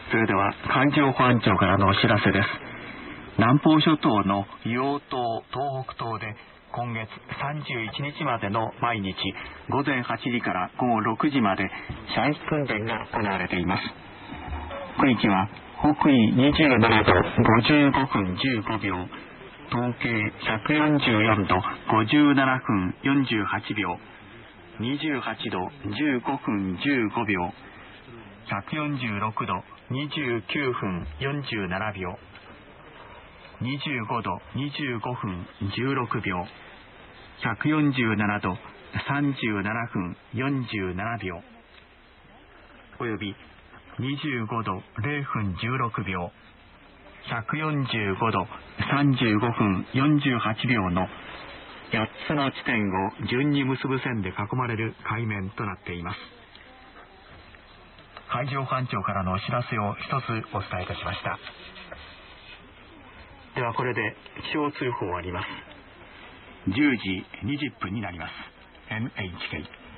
それでは海上保安庁からのお知らせです。南方諸島の硫黄島、東北東で今月31日までの毎日午前8時から午後6時まで射撃訓練が行われています。区域は北緯27度55分15秒、東経144度57分48秒、28度15分15秒、146度29分47秒、25度25分16秒、147度37分47秒、および25度0分16秒、145度35分48秒の8つの地点を順に結ぶ線で囲まれる海面となっています。海上保安庁からのお知らせを一つお伝えいたしました。ではこれで気象通報終わります。10時20分になります。NHK